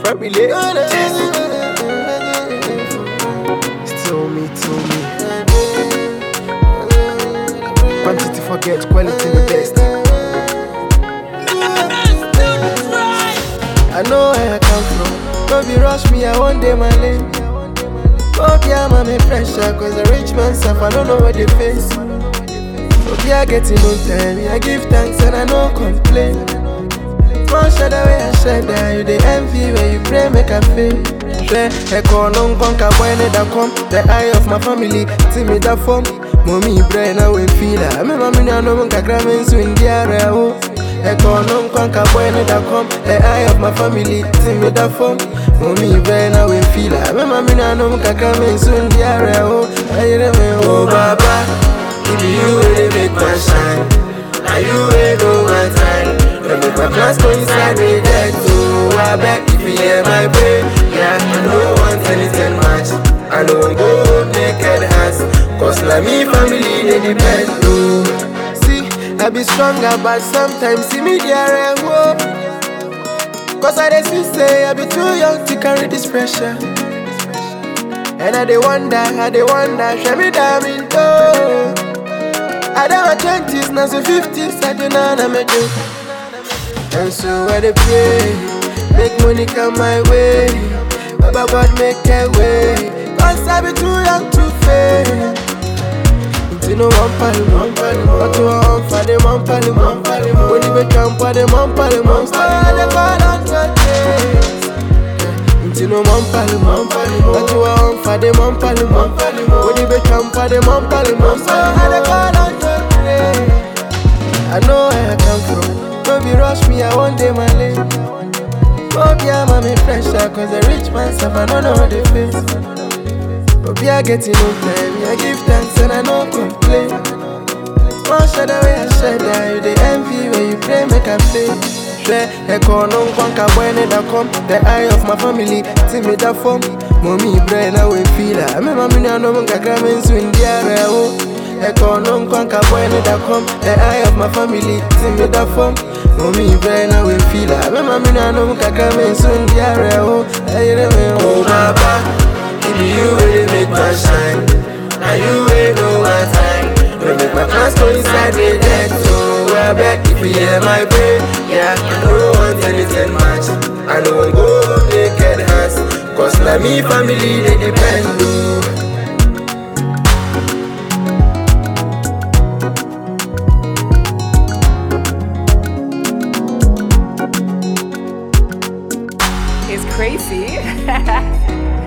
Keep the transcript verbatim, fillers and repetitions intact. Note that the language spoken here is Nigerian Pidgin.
family. Still me, still me. Quantity forget, quality the best. I know where I come from. Don't be rush me, I want day my lane. Oh yeah, I'm a pressure, cause a rich man suffer, I don't know what they face. Oh yeah, getting no time, I give thanks and I no complain. Small shadow where I shed, you the envy where you pray make a fail. Echo non conquer when they come, the eye of my family, see me that form. Mommy brain I will feel it. I remember me no one can grab me in the area. Echo non conquer when they come, the eye of my family, see me that form. Mommy brain I will feel it. I remember me no one can grab me in the area. I remember, oh Baba, if you really make my shine, now you will know my time. Don't make my plans coincide with that too. I bet if you hear my brain, yeah, I don't want anything much. I don't go naked hands, cause like me family they depend too. See, I be stronger but sometimes see me there and whoa. Cause I dey see say I be too young to carry this pressure. And I dey wonder, I dey wonder, show me down in toe. I dey my twenties, now so fifties, I do not know me do. And so I dey pray, make money come my way. Baba God make a way, cause I be too young to fail. Into no one pali, one pali, but to one for them, one pali, one pali. When you be camp for them, one pali, one pali. I dey call on your days. Into no one pali, one pali, but to one for them, one pali, one pali. When you be camp for them, one pali, one pali. I dey call on your days. I know where I come from. Don't be rush me, I want day my lane. Oh yeah, I'm a pressure, cause a rich man suffer, I don't know what they face. Oh yeah, getting no time, I give thanks and I no complain. Small shadow where I shed, you the envy where you pray make a fail. Echo non conquer when they come, the eye of my family, see me that form. Mommy brain I will feel it. I remember me no one can grab me in the area. Echo non conquer when they come, the eye of my family, see me that form. Mommy brain I will feel it. I remember me no one can grab me in the area. Oh Baba, if you really make my shine, now you will know my time. Don't make my plans coincide with that too. I bet if you hear my brain, yeah, I don't want anything much. I don't go naked hands, cause like me family they depend on. It's crazy.